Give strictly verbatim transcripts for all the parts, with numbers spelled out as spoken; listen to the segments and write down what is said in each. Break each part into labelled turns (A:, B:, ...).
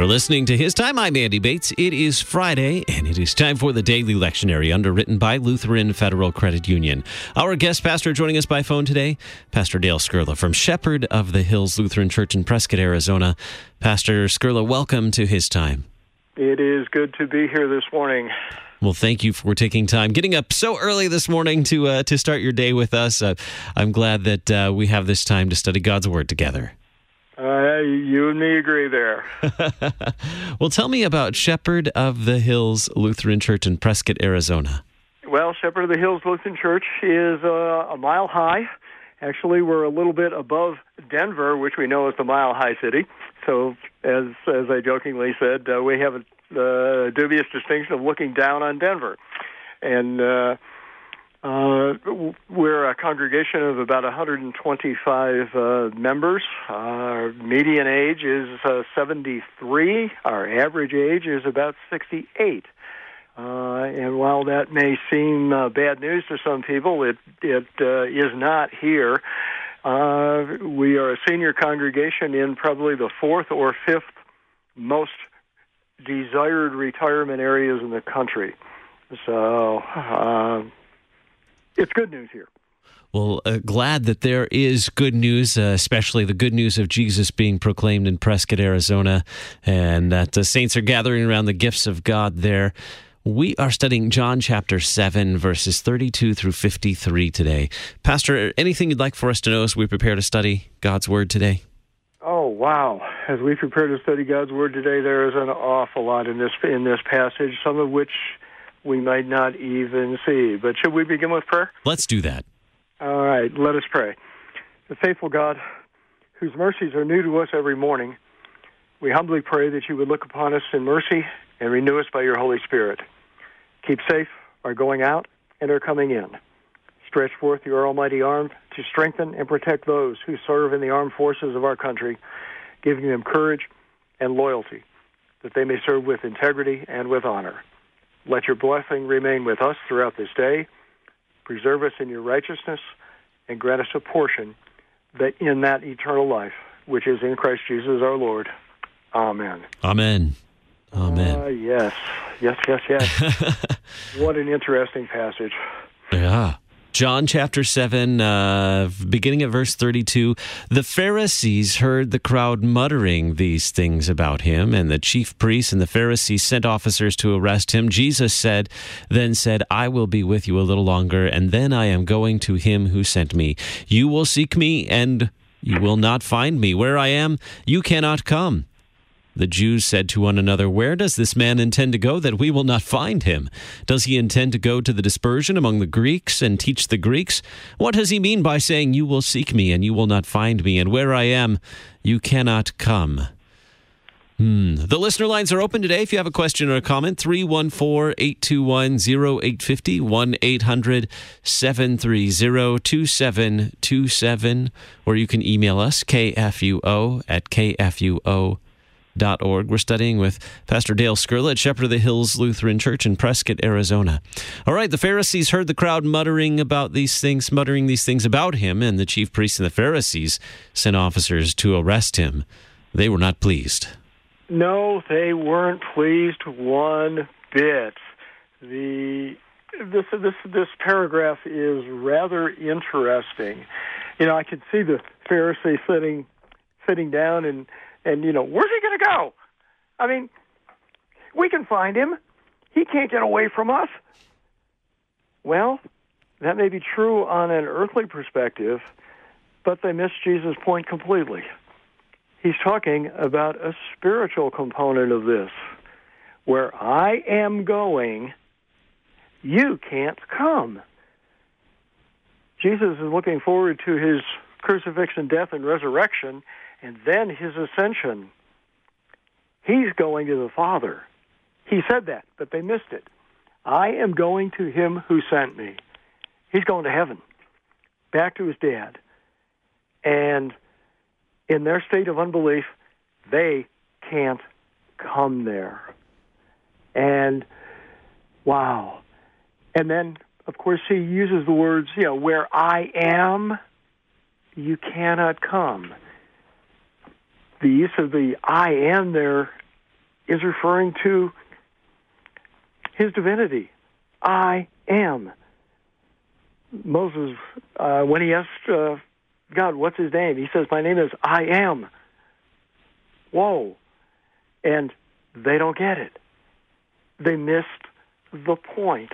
A: listening to His Time. I'm Andy Bates. It is Friday, and it is time for the Daily Lectionary, underwritten by Lutheran Federal Credit Union. Our guest pastor joining us by phone today, Pastor Dale Skurla from Shepherd of the Hills Lutheran Church in Prescott, Arizona. Pastor Skurla, welcome to His Time.
B: It is good to be here this morning.
A: Well, thank you for taking time, getting up so early this morning to uh, to start your day with us. Uh, I'm glad that uh, we have this time to study God's Word together.
B: Uh, you and me agree there.
A: Well, tell me about Shepherd of the Hills Lutheran Church in Prescott, Arizona.
B: Well, Shepherd of the Hills Lutheran Church is uh, a mile high. Actually, we're a little bit above Denver, which we know is the Mile High City. So, as as I jokingly said, uh, we have a uh, dubious distinction of looking down on Denver. And uh, uh, we're a congregation of about one hundred twenty-five uh, members. Our median age is uh, seventy-three. Our average age is about sixty-eight. Uh, and while that may seem uh, bad news to some people, it it uh, is not here. Uh, we are a senior congregation in probably the fourth or fifth most desired retirement areas in the country. So uh, it's good news here.
A: Well, uh, glad that there is good news, uh, especially the good news of Jesus being proclaimed in Prescott, Arizona, and that the saints are gathering around the gifts of God there. We are studying John chapter seven, verses thirty-two through fifty-three today. Pastor, anything you'd like for us to know as we prepare to study God's Word today?
B: Oh, wow. As we prepare to study God's Word today, there is an awful lot in this in this passage, some of which we might not even see. But should we begin with prayer?
A: Let's do that.
B: All right, let us pray. The faithful God, whose mercies are new to us every morning, we humbly pray that you would look upon us in mercy and renew us by your Holy Spirit. Keep safe our going out and our coming in. Stretch forth your almighty arm to strengthen and protect those who serve in the armed forces of our country, giving them courage and loyalty, that they may serve with integrity and with honor. Let your blessing remain with us throughout this day. Preserve us in your righteousness and grant us a portion that in that eternal life, which is in Christ Jesus our Lord. Amen.
A: Amen. Amen.
B: Uh, yes, yes, yes, yes. What an interesting passage.
A: Yeah. John chapter seven, uh, beginning at verse thirty-two, the Pharisees heard the crowd muttering these things about him, and the chief priests and the Pharisees sent officers to arrest him. Jesus said, then said, I will be with you a little longer, and then I am going to him who sent me. You will seek me, and you will not find me. Where I am, you cannot come. The Jews said to one another, where does this man intend to go that we will not find him? Does he intend to go to the dispersion among the Greeks and teach the Greeks? What does he mean by saying, you will seek me and you will not find me, and where I am, you cannot come? Hmm. The listener lines are open today. If you have a question or a comment, three one four, eight two one, zero eight five zero, one eight hundred, seven three zero, two seven two seven, or you can email us, k f u o at k f u o dot org. We're studying with Pastor Dale Skurla at Shepherd of the Hills Lutheran Church in Prescott, Arizona. All right, the Pharisees heard the crowd muttering about these things, muttering these things about him, and the chief priests and the Pharisees sent officers to arrest him. They were not pleased.
B: No, they weren't pleased one bit. The this this this paragraph is rather interesting. You know, I could see the Pharisee sitting sitting down and And, you know, where's he going to go? I mean, we can find him. He can't get away from us. Well, that may be true on an earthly perspective, but they miss Jesus' point completely. He's talking about a spiritual component of this. Where I am going, you can't come. Jesus is looking forward to his crucifixion, death, and resurrection, and then his ascension. He's going to the Father. He said that, but they missed it. I am going to him who sent me. He's going to heaven, back to his dad. And in their state of unbelief, they can't come there. And, wow. And then, of course, he uses the words, you know, where I am, you cannot come. The use of the I am there is referring to his divinity. I am. Moses, uh, when he asked uh, God, what's his name? He says, my name is I am. Whoa. And they don't get it. They missed the point.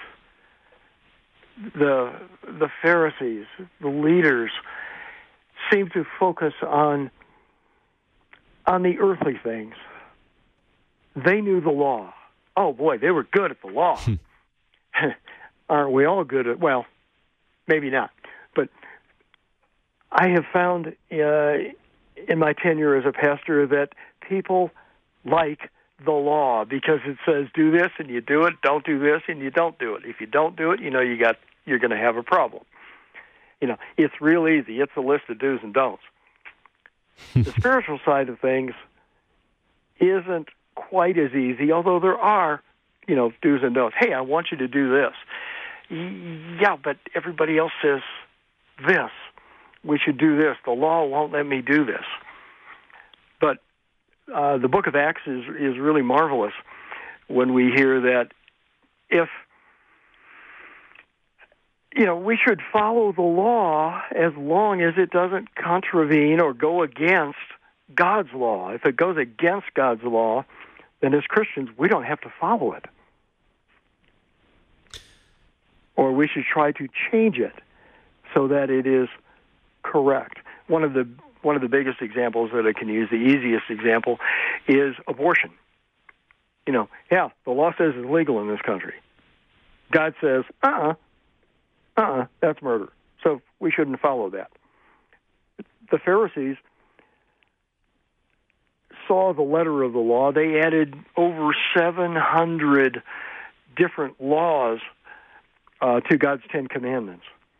B: The the Pharisees, the leaders, seem to focus on on the earthly things. They knew the law. Oh boy, they were good at the law. Aren't we all good at, well, maybe not. But I have found uh, in my tenure as a pastor that people like the law because it says do this and you do it, don't do this and you don't do it. If you don't do it, you know you got you're going to have a problem. You know, it's real easy. It's a list of do's and don'ts. The spiritual side of things isn't quite as easy, although there are, you know, do's and don'ts. Hey, I want you to do this. Yeah, but everybody else says this. We should do this. The law won't let me do this. But uh, the book of Acts is, is really marvelous when we hear that if, you know, we should follow the law as long as it doesn't contravene or go against God's law. If it goes against God's law, then as Christians, we don't have to follow it. Or we should try to change it so that it is correct. One of the one of the biggest examples that I can use, the easiest example, is abortion. You know, yeah, the law says it's legal in this country. God says, uh-uh, uh-uh, that's murder. So we shouldn't follow that. The Pharisees saw the letter of the law. They added over seven hundred different laws uh, to God's Ten Commandments.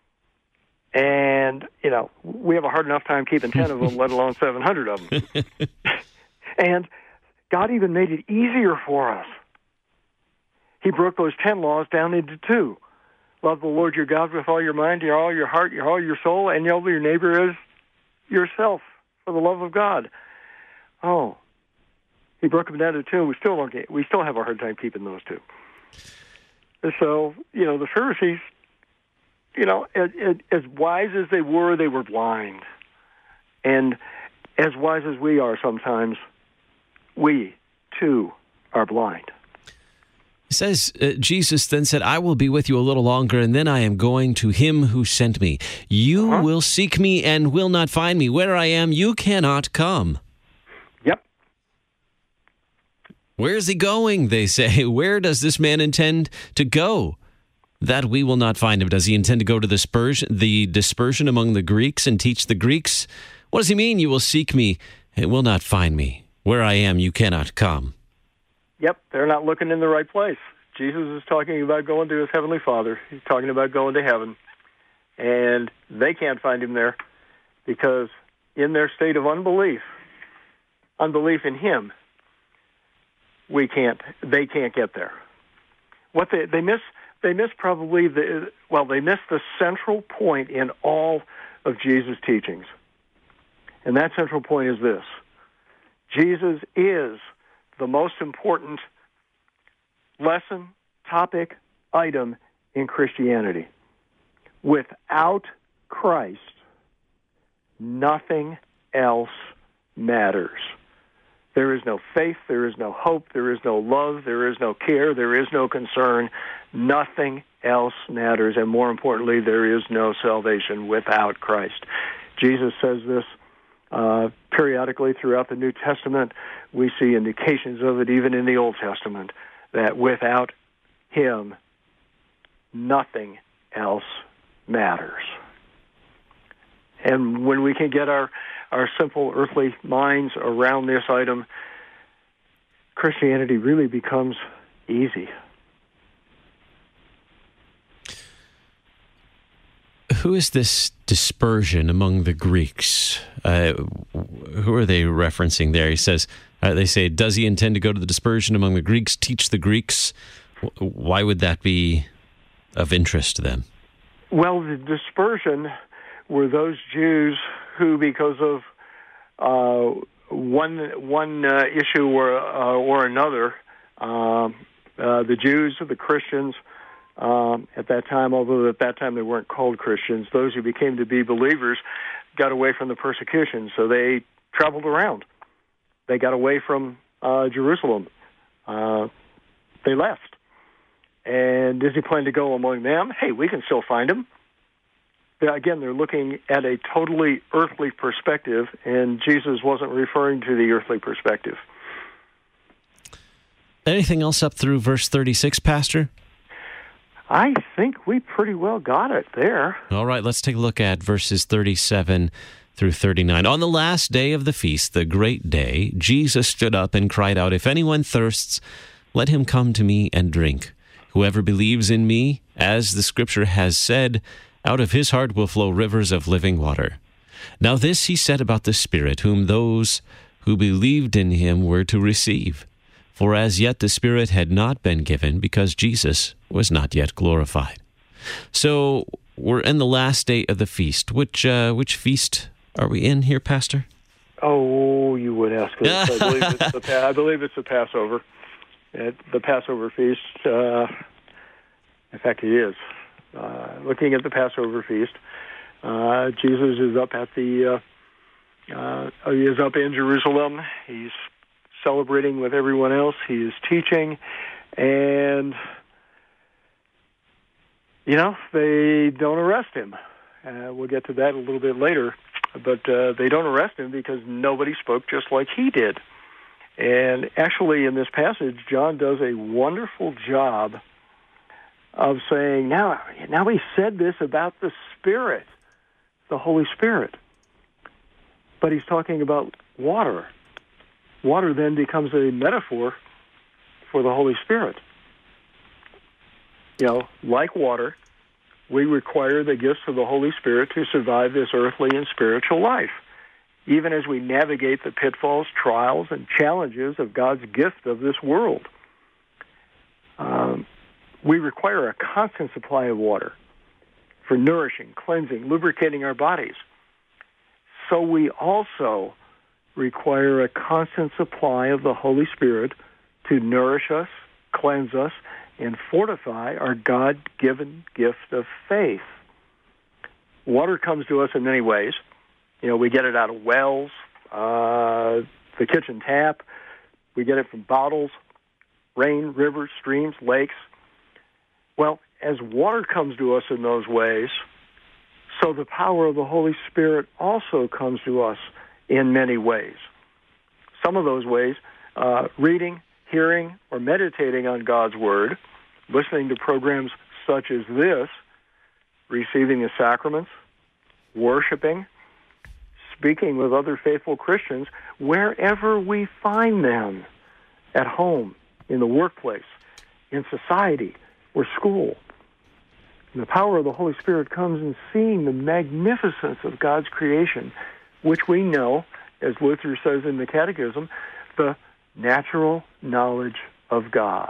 B: And, you know, we have a hard enough time keeping ten of them, let alone seven hundred of them. And God even made it easier for us. He broke those ten laws down into two. Love the Lord your God with all your mind, your all your heart, your all your soul, and love your neighbor as yourself for the love of God. Oh, he broke them down to two. We still don't get, we still have a hard time keeping those two. So, you know, the Pharisees, you know, as, as wise as they were, they were blind. And as wise as we are sometimes, we, too, are blind.
A: It says, uh, Jesus then said, I will be with you a little longer, and then I am going to him who sent me. You uh-huh. will seek me and will not find me. Where I am, you cannot come.
B: Yep.
A: Where is he going, they say? Where does this man intend to go? That we will not find him. Does he intend to go to the dispersion, the dispersion among the Greeks and teach the Greeks? What does he mean, you will seek me and will not find me? Where I am, you cannot come.
B: Yep, they're not looking in the right place. Jesus is talking about going to his heavenly Father. He's talking about going to heaven. And they can't find him there because in their state of unbelief, unbelief in him, we can't, they can't get there. What they, they miss, they miss probably the, well, they miss the central point in all of Jesus' teachings. And that central point is this. Jesus is the most important lesson, topic, item in Christianity. Without Christ, nothing else matters. There is no faith, there is no hope, there is no love, there is no care, there is no concern. Nothing else matters, and more importantly, there is no salvation without Christ. Jesus says this Uh, periodically throughout the New Testament. We see indications of it even in the Old Testament, that without him, nothing else matters. And when we can get our, our simple earthly minds around this item, Christianity really becomes easy.
A: Who is this dispersion among the Greeks? Uh, who are they referencing there? He says, uh, they say, does he intend to go to the dispersion among the Greeks, teach the Greeks? Why would that be of interest to them?
B: Well, the dispersion were those Jews who, because of uh, one one uh, issue or uh, or another, um, uh, the Jews, the Christians, um, at that time, although at that time they weren't called Christians, those who became to be believers got away from the persecution, so they traveled around. They got away from uh, Jerusalem. Uh, they left. And does he plan to go among them? Hey, we can still find him. Again, they're looking at a totally earthly perspective, and Jesus wasn't referring to the earthly perspective.
A: Anything else up through verse thirty-six, Pastor?
B: I think we pretty well got it there.
A: All right, let's take a look at verses thirty-seven through thirty-nine. On the last day of the feast, the great day, Jesus stood up and cried out, "If anyone thirsts, let him come to me and drink. Whoever believes in me, as the scripture has said, out of his heart will flow rivers of living water." Now this he said about the Spirit, whom those who believed in him were to receive. For as yet the Spirit had not been given, because Jesus was not yet glorified. So we're in the last day of the feast. Which uh, which feast are we in here, Pastor?
B: Oh, you would ask us. I believe it's the, I believe it's the Passover. At the Passover feast. Uh, in fact, it is. Uh, looking at the Passover feast, uh, Jesus is up at the. Uh, uh, he is up in Jerusalem. He's celebrating with everyone else. He is teaching, and you know they don't arrest him. Uh, we'll get to that a little bit later, but uh, they don't arrest him because nobody spoke just like he did. And actually, in this passage, John does a wonderful job of saying, now, now he said this about the Spirit, the Holy Spirit. But he's talking about water. Water then becomes a metaphor for the Holy Spirit. You know, like water, we require the gifts of the Holy Spirit to survive this earthly and spiritual life, even as we navigate the pitfalls, trials, and challenges of God's gift of this world. Um, we require a constant supply of water for nourishing, cleansing, lubricating our bodies. So we also require a constant supply of the Holy Spirit to nourish us, cleanse us, and fortify our God-given gift of faith. Water comes to us in many ways. You know, we get it out of wells, uh, the kitchen tap. We get it from bottles, rain, rivers, streams, lakes. Well, as water comes to us in those ways, so the power of the Holy Spirit also comes to us in many ways. Some of those ways, uh, reading, hearing, or meditating on God's Word, listening to programs such as this, receiving the sacraments, worshiping, speaking with other faithful Christians wherever we find them, at home, in the workplace, in society, or school. And the power of the Holy Spirit comes in seeing the magnificence of God's creation, which we know, as Luther says in the Catechism, the natural knowledge of God.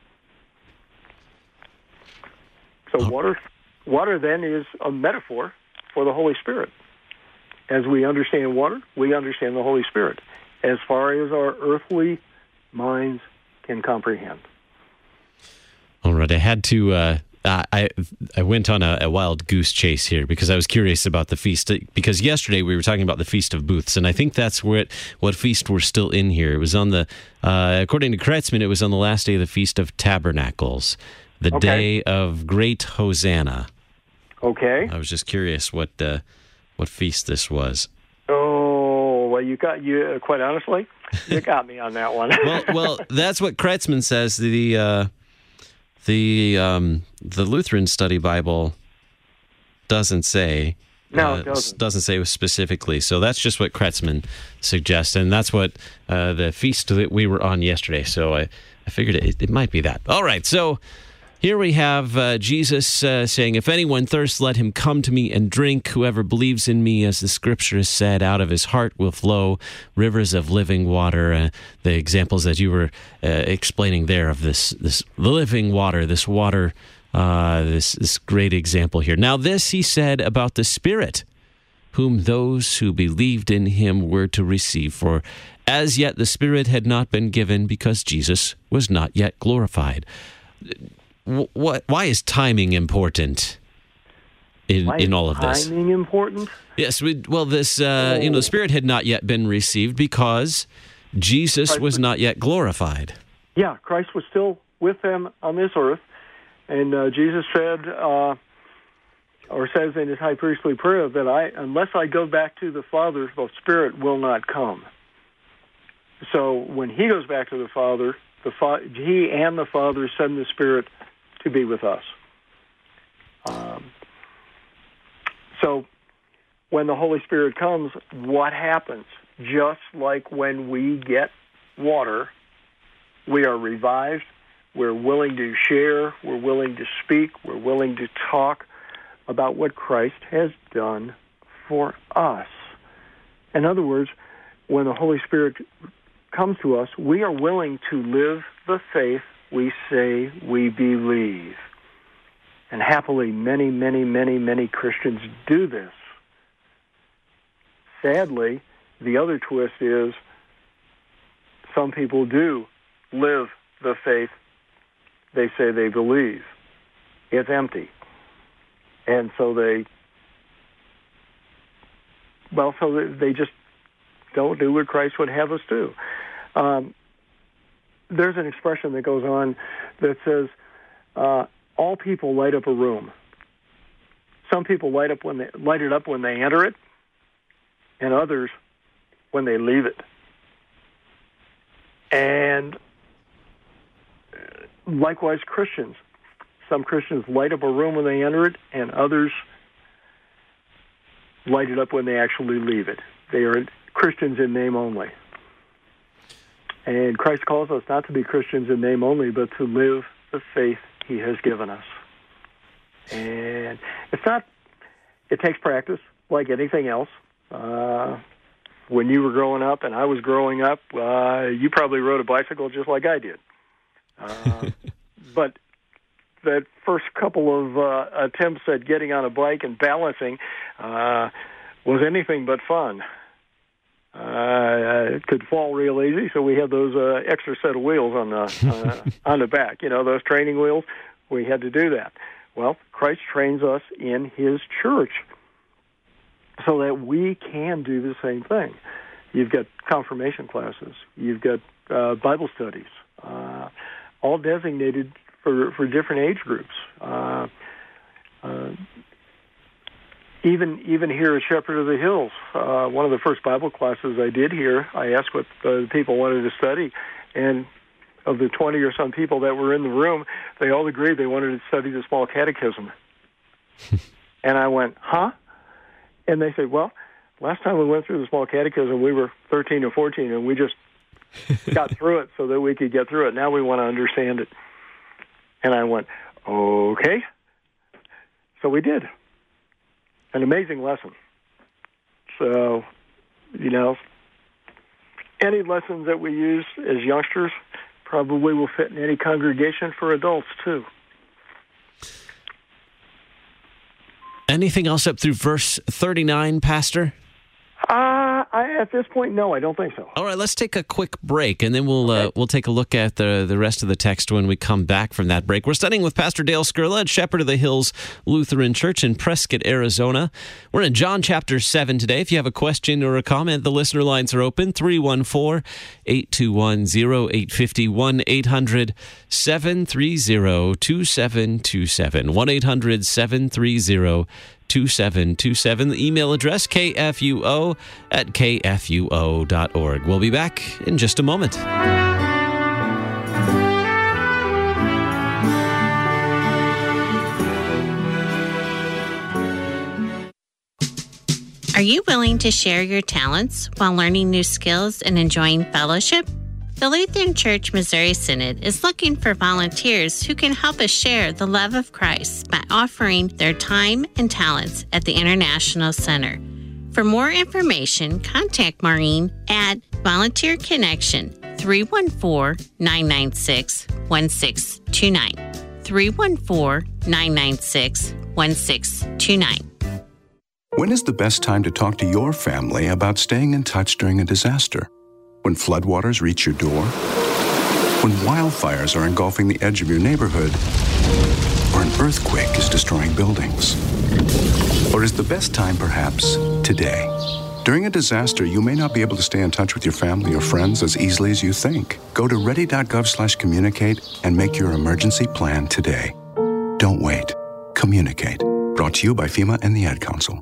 B: So water, water then is a metaphor for the Holy Spirit. As we understand water, we understand the Holy Spirit, as far as our earthly minds can comprehend.
A: All right, I had to. Uh, I I went on a, a wild goose chase here because I was curious about the feast. Because yesterday we were talking about the Feast of Booths, and I think that's what what feast we're still in here. It was on the, uh, according to Kretzmann, it was on the last day of the Feast of Tabernacles, the
B: okay.
A: day of Great Hosanna.
B: Okay.
A: I was just curious what uh, what feast this was.
B: Oh, well, you got you. Uh, quite honestly, you got me on that one.
A: well, well, that's what Kretzmann says. The uh, the um, the Lutheran Study Bible doesn't say.
B: No,
A: uh,
B: it doesn't.
A: Doesn't say specifically. So that's just what Kretzmann suggests, and that's what uh, the feast that we were on yesterday. So I, I figured it, it might be that. All right, so here we have uh, Jesus uh, saying, "If anyone thirsts, let him come to me and drink. Whoever believes in me, as the Scripture has said, out of his heart will flow rivers of living water." Uh, the examples that you were uh, explaining there of this this living water, this water, uh, this this great example here. Now, this he said about the Spirit, whom those who believed in him were to receive. For as yet the Spirit had not been given, because Jesus was not yet glorified. What? Why is timing important in,
B: why
A: in
B: is
A: all of this?
B: Timing important?
A: Yes. We, well, this uh, oh. you know, the Spirit had not yet been received because Jesus Christ was not yet glorified.
B: Yeah, Christ was still with them on this earth, and uh, Jesus said, uh, or says in his high priestly prayer, that I, unless I go back to the Father, the Spirit will not come. So when he goes back to the Father, the fa- he and the Father send the Spirit to be with us. Um, so when the Holy Spirit comes, what happens? Just like when we get water, we are revived, we're willing to share, we're willing to speak, we're willing to talk about what Christ has done for us. In other words, when the Holy Spirit comes to us, we are willing to live the faith we say we believe. And happily, many, many, many, many Christians do this. Sadly, the other twist is some people do live the faith they say they believe. It's empty. And so they, well, so they just don't do what Christ would have us do. Um, there's an expression that goes on that says, uh, all people light up a room. Some people light up when they light it up when they enter it, and others when they leave it. And likewise, Christians. Some Christians light up a room when they enter it, and others light it up when they actually leave it. They are Christians in name only. And Christ calls us not to be Christians in name only, but to live the faith he has given us. And it's not, it takes practice like anything else. Uh, when you were growing up and I was growing up, uh, you probably rode a bicycle just like I did. Uh, but that first couple of uh, attempts at getting on a bike and balancing uh, was anything but fun. Uh, it could fall real easy, so we had those uh, extra set of wheels on the uh, on the back. You know, those training wheels. We had to do that. Well, Christ trains us in his church so that we can do the same thing. You've got confirmation classes. You've got uh, Bible studies, uh, all designated for, for different age groups. Uh, uh, even even here at Shepherd of the Hills, uh, one of the first Bible classes I did here, I asked what the people wanted to study, and of the twenty or some people that were in the room, they all agreed they wanted to study the Small Catechism. And I went, huh? And they said, well, last time we went through the Small Catechism, we were thirteen or fourteen, and we just got through it so that we could get through it. Now we want to understand it. And I went, okay. So we did. An amazing lesson. So, you know, any lessons that we use as youngsters probably will fit in any congregation for adults, too.
A: Anything else up through verse thirty-nine, Pastor?
B: Uh, I, at this point, no, I don't think so.
A: All right, let's take a quick break, and then we'll okay. uh, we'll take a look at the, the rest of the text when we come back from that break. We're studying with Pastor Dale Skirla at Shepherd of the Hills Lutheran Church in Prescott, Arizona. We're in John chapter seven today. If you have a question or a comment, the listener lines are open, three one four, eight two one, zero eight five zero, one eight hundred, seven three zero, two seven two seven, one eight hundred, seven three zero, two seven two seven. The email address, k f u o at k f u o dot org. We'll be back in just a moment.
C: Are you willing to share your talents while learning new skills and enjoying fellowship? The Lutheran Church Missouri Synod is looking for volunteers who can help us share the love of Christ by offering their time and talents at the International Center. For more information, contact Maureen at Volunteer Connection, three one four, nine nine six, one six two nine, three one four, nine nine six, one six two nine.
D: When is the best time to talk to your family about staying in touch during a disaster? When floodwaters reach your door? When wildfires are engulfing the edge of your neighborhood? Or an earthquake is destroying buildings? Or is the best time perhaps today? During a disaster, you may not be able to stay in touch with your family or friends as easily as you think. Go to ready.gov slash communicate and make your emergency plan today. Don't wait. Communicate. Brought to you by FEMA and the Ad Council.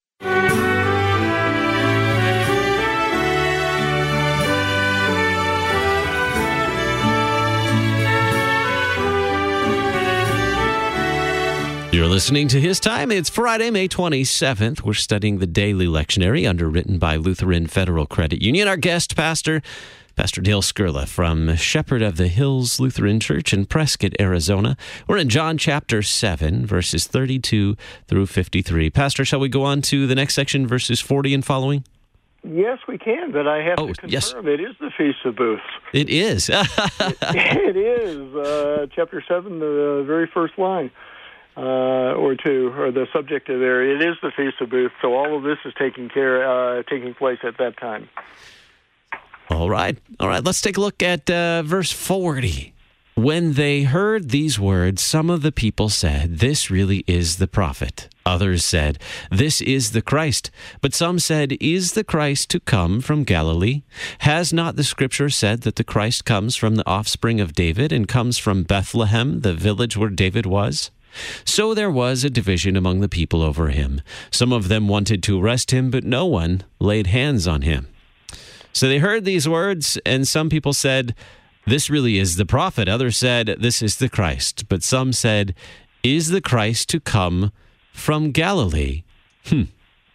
A: You're listening to His Time. It's Friday, May twenty-seventh. We're studying the Daily Lectionary, underwritten by Lutheran Federal Credit Union. Our guest pastor, Pastor Dale Skirla from Shepherd of the Hills Lutheran Church in Prescott, Arizona. We're in John chapter seven, verses thirty-two through fifty-three. Pastor, shall we go on to the next section, verses forty and following?
B: Yes, we can, but I have
A: oh,
B: to confirm
A: yes.
B: it is the Feast of Booths.
A: It is.
B: it, it is. Uh, chapter seven, the very first line. Uh, or two, or the subject of there. It is the Feast of Booths, so all of this is taking care, uh, taking place at that time.
A: All right, all right. Let's take a look at uh, verse forty. When they heard these words, some of the people said, "This really is the prophet." Others said, "This is the Christ." But some said, "Is the Christ to come from Galilee? Has not the Scripture said that the Christ comes from the offspring of David and comes from Bethlehem, the village where David was?" So there was a division among the people over him. Some of them wanted to arrest him, but no one laid hands on him. So they heard these words, and some people said, "This really is the prophet." Others said, "This is the Christ." But some said, "Is the Christ to come from Galilee?" Hmm.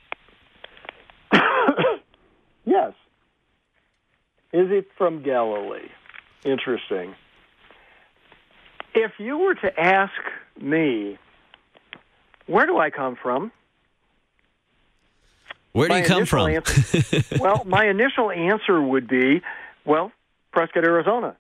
B: Yes. Is it from Galilee? Interesting. If you were to ask me, where do I come from?
A: Where do
B: my
A: you come from?
B: Answer, well, my initial answer would be, well, Prescott, Arizona.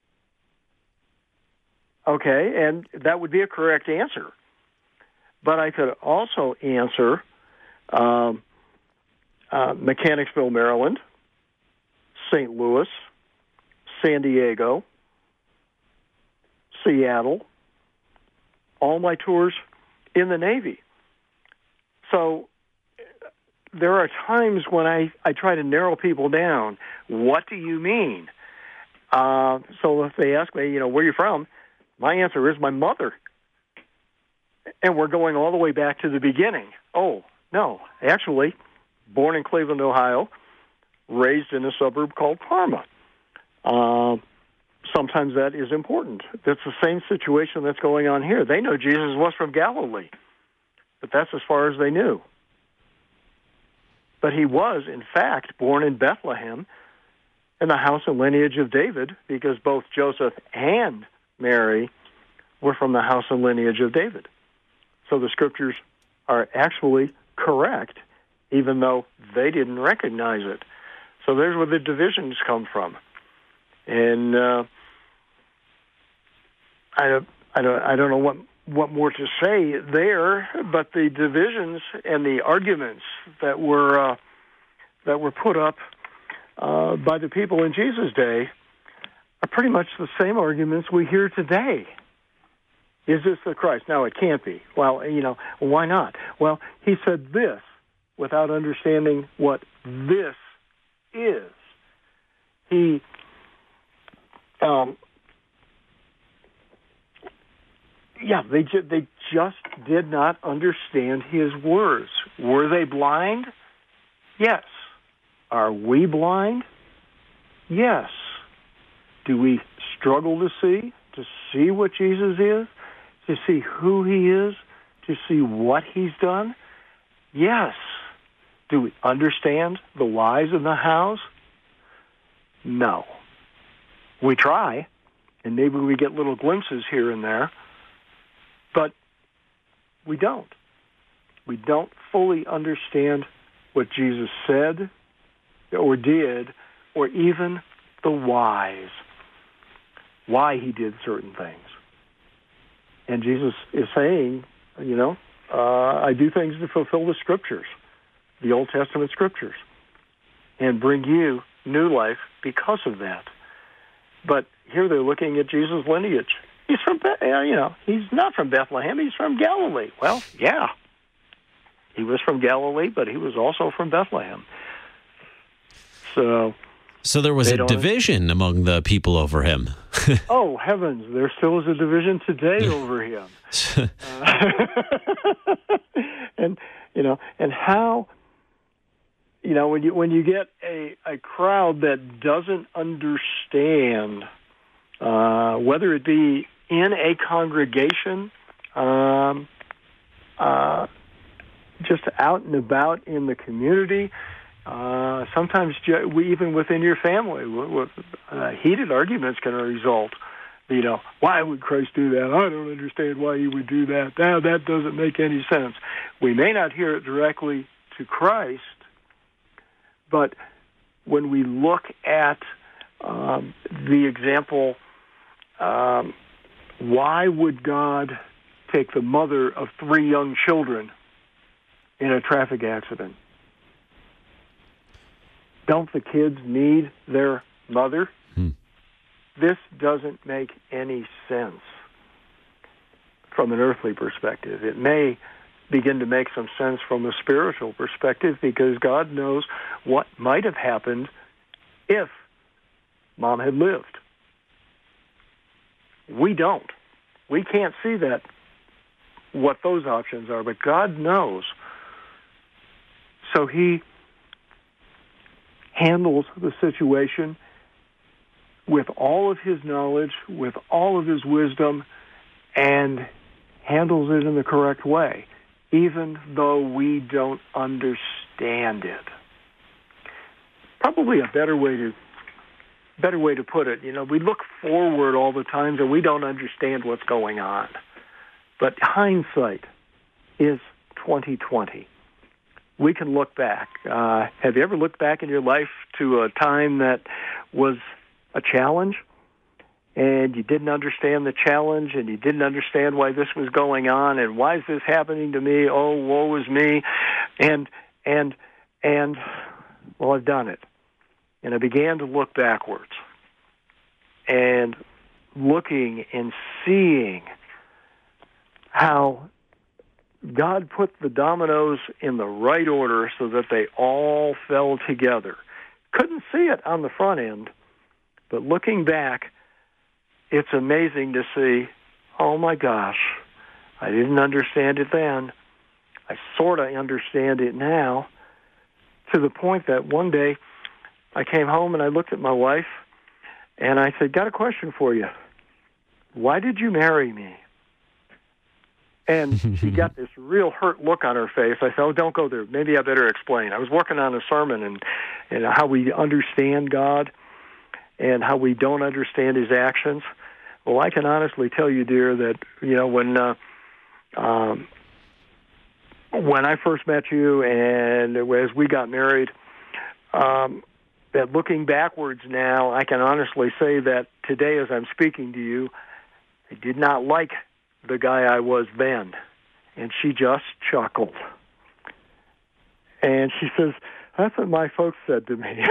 B: Okay, and that would be a correct answer. But I could also answer um, uh, Mechanicsville, Maryland, Saint Louis, San Diego, Seattle, all my tours in the Navy. So there are times when I, I try to narrow people down. What do you mean? Uh, so if they ask me, you know, where are you from? My answer is my mother. And we're going all the way back to the beginning. Oh, no, actually, born in Cleveland, Ohio, raised in a suburb called Parma. Uh, Sometimes that is important. That's the same situation that's going on here. They know Jesus was from Galilee, but that's as far as they knew. But he was, in fact, born in Bethlehem in the house and lineage of David, because both Joseph and Mary were from the house and lineage of David. So the Scriptures are actually correct, even though they didn't recognize it. So there's where the divisions come from. And uh, I don't, I don't, I don't know what what more to say there, but the divisions and the arguments that were uh, that were put up uh, by the people in Jesus' day are pretty much the same arguments we hear today. Is this the Christ? No, it can't be. Well, you know, why not? Well, he said this without understanding what this is. He Um, yeah, they ju- they just did not understand his words. Were they blind? Yes. Are we blind? Yes. Do we struggle to see, to see what Jesus is, to see who he is, to see what he's done? Yes. Do we understand the lies in the house? No. We try, and maybe we get little glimpses here and there, but we don't. We don't fully understand what Jesus said or did, or even the whys, why he did certain things. And Jesus is saying, you know, uh, I do things to fulfill the Scriptures. the Old Testament scriptures and bring you new life because of that. But here they're looking at Jesus' lineage. He's from, you know, he's not from Bethlehem. He's from Galilee. Well, yeah, he was from Galilee, but he was also from Bethlehem. So,
A: so there was a division among the people over him.
B: Oh, heavens, there still is a division today over him. uh, and, you know, and how, you know, when you when you get a, a crowd that doesn't understand, uh, whether it be in a congregation, um, uh, just out and about in the community, uh, sometimes ju- we, even within your family, with, uh, heated arguments can result. You know, why would Christ do that? I don't understand why he would do that. Now, that doesn't make any sense. We may not hear it directly to Christ, but when we look at um, the example, um, why would God take the mother of three young children in a traffic accident? Don't the kids need their mother?
A: Hmm.
B: This doesn't make any sense from an earthly perspective. It may begin to make some sense from a spiritual perspective because God knows what might have happened if Mom had lived. We don't. We can't see that, what those options are, but God knows. So he handles the situation with all of his knowledge, with all of his wisdom, and handles it in the correct way, even though we don't understand it. Probably a better way to better way to put it, you know, we look forward all the time and we don't understand what's going on. But hindsight is twenty twenty. We can look back. Uh, have you ever looked back in your life to a time that was a challenge, and you didn't understand the challenge, and you didn't understand why this was going on, and why is this happening to me? Oh, woe is me. And, and, and, well, I've done it. And I began to look backwards, and looking and seeing how God put the dominoes in the right order so that they all fell together. Couldn't see it on the front end, but looking back, it's amazing to see, oh my gosh, I didn't understand it then. I sort of understand it now, to the point that one day I came home and I looked at my wife and I said, got a question for you. Why did you marry me? And she got this real hurt look on her face. I said, oh, don't go there. Maybe I better explain. I was working on a sermon and, and how we understand God and how we don't understand his actions. Well, I can honestly tell you, dear, that, you know, when uh, um, when I first met you and as we got married, um, that looking backwards now, I can honestly say that today as I'm speaking to you, I did not like the guy I was then. And she just chuckled. And she says, that's what my folks said to me.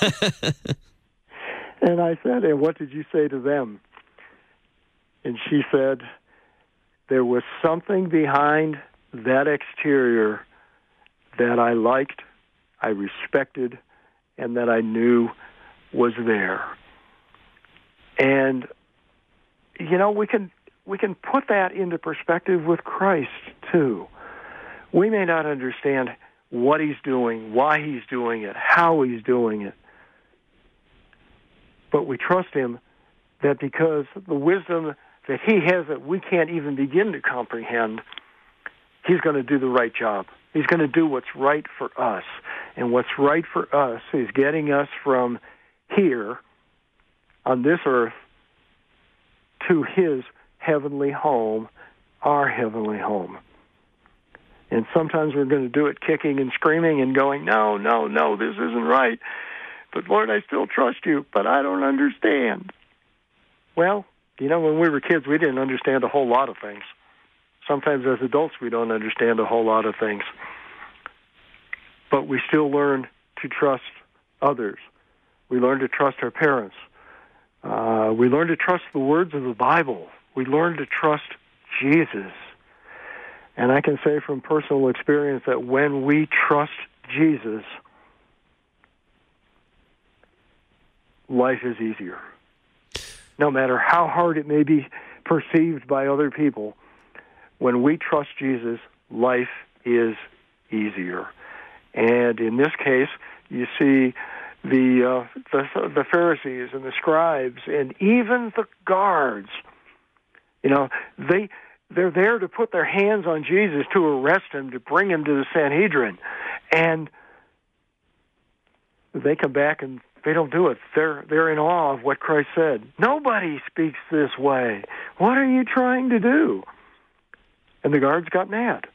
B: And I said, and what did you say to them? And she said, there was something behind that exterior that I liked, I respected, and that I knew was there. And, you know, we can we can put that into perspective with Christ, too. We may not understand what he's doing, why he's doing it, how he's doing it, but we trust him that because the wisdom that he has that we can't even begin to comprehend, he's going to do the right job. He's going to do what's right for us. And what's right for us is getting us from here on this earth to his heavenly home, our heavenly home. And sometimes we're going to do it kicking and screaming and going, no, no, no, this isn't right. But Lord, I still trust you, but I don't understand. Well, you know, when we were kids, we didn't understand a whole lot of things. Sometimes as adults, we don't understand a whole lot of things. but we still learn to trust others. We learn to trust our parents. Uh, we learn to trust the words of the Bible. We learn to trust Jesus. And I can say from personal experience that when we trust Jesus, life is easier. No matter how hard it may be perceived by other people, when we trust Jesus, life is easier. And in this case, you see the, uh, the the Pharisees and the scribes and even the guards. You know, they they're there to put their hands on Jesus, to arrest him, to bring him to the Sanhedrin, and they come back and they don't do it. They're they're in awe of what Christ said. Nobody speaks this way. What are you trying to do? And the guards got mad.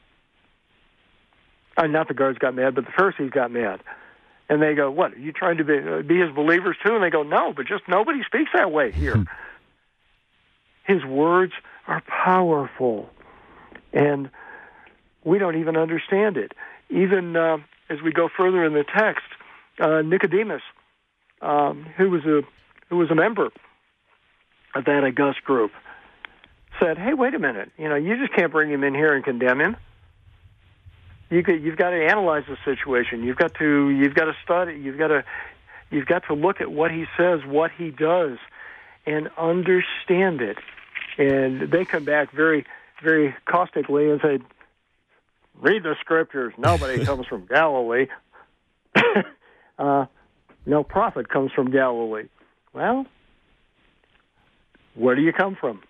B: Uh, not the guards got mad, but the Pharisees got mad. And they go, what, are you trying to be, uh, be his believers too? And they go, no, but just nobody speaks that way here. His words are powerful. And we don't even understand it. Even uh, as we go further in the text, uh, Nicodemus, um, who was a who was a member of that august group, said, hey, wait a minute. You know, you just can't bring him in here and condemn him. You could, you've got to analyze the situation. You've got to you've got to study. You've got to you've got to look at what he says, what he does, and understand it. And they come back very, very caustically and say, "Read the scriptures. Nobody comes from Galilee. uh, no prophet comes from Galilee." Well, where do you come from?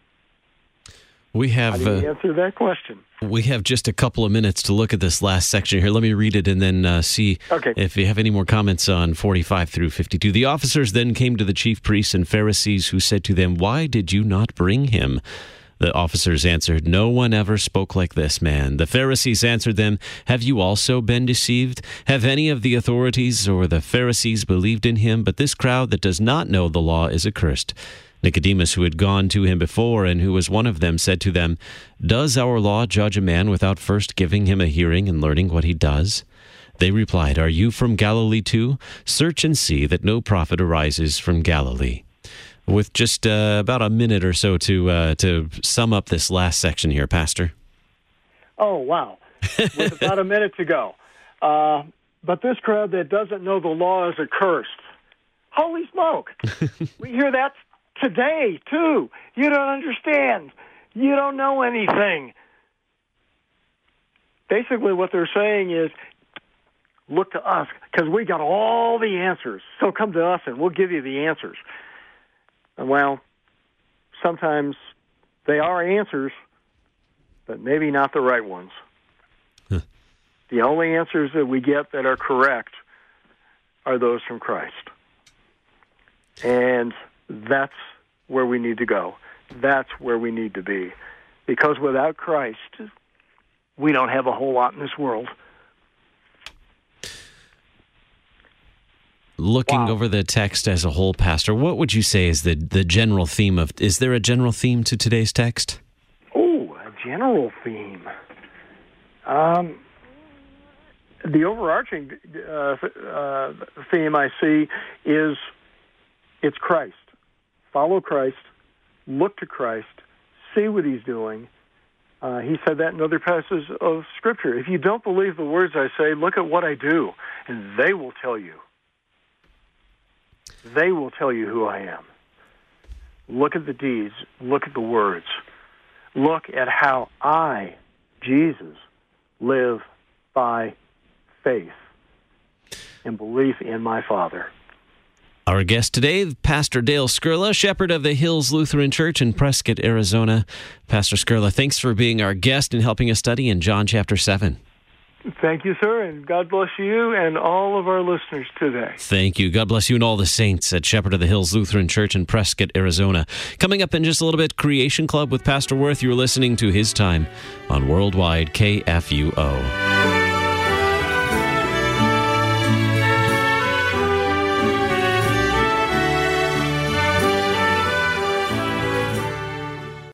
A: We have.
B: How do you
A: uh,
B: answer that question?
A: We have just a couple of minutes to look at this last section here. Let me read it and then uh, see
B: okay.
A: if you have any more comments on forty-five through fifty-two. The officers then came to the chief priests and Pharisees, who said to them, "Why did you not bring him?" The officers answered, "No one ever spoke like this man." The Pharisees answered them, "Have you also been deceived? Have any of the authorities or the Pharisees believed in him? But this crowd that does not know the law is accursed." Nicodemus, who had gone to him before and who was one of them, said to them, "Does our law judge a man without first giving him a hearing and learning what he does?" They replied, "Are you from Galilee too? Search and see that no prophet arises from Galilee." With just uh, about a minute or so to uh, to sum up this last section here, Pastor.
B: Oh, wow. With about a minute to go. Uh, but this crowd that doesn't know the law is accursed. Holy smoke. We hear that today, too. You don't understand. You don't know anything. Basically, what they're saying is, look to us, because we got all the answers. So come to us, and we'll give you the answers. And, well, sometimes they are answers, but maybe not the right ones. Huh. The only answers that we get that are correct are those from Christ. And that's where we need to go. That's where we need to be. Because without Christ, we don't have a whole lot in this world.
A: Looking
B: Wow.
A: over the text as a whole, Pastor, what would you say is the, the general theme of, is there a general theme to today's text?
B: Oh, a general theme. Um, the overarching uh, uh, theme I see is it's Christ. Follow Christ, look to Christ, see what he's doing. Uh, he said that in other passages of Scripture. If you don't believe the words I say, look at what I do, and they will tell you. They will tell you who I am. Look at the deeds. Look at the words. Look at how I, Jesus, live by faith and belief in my Father.
A: Our guest today, Pastor Dale Skurla, shepherd of the Hills Lutheran Church in Prescott, Arizona. Pastor Skurla, thanks for being our guest and helping us study in John chapter seven.
B: Thank you, sir, and God bless you and all of our listeners today.
A: Thank you. God bless you and all the saints at Shepherd of the Hills Lutheran Church in Prescott, Arizona. Coming up in just a little bit, Creation Club with Pastor Worth. You're listening to His Time on Worldwide K F U O.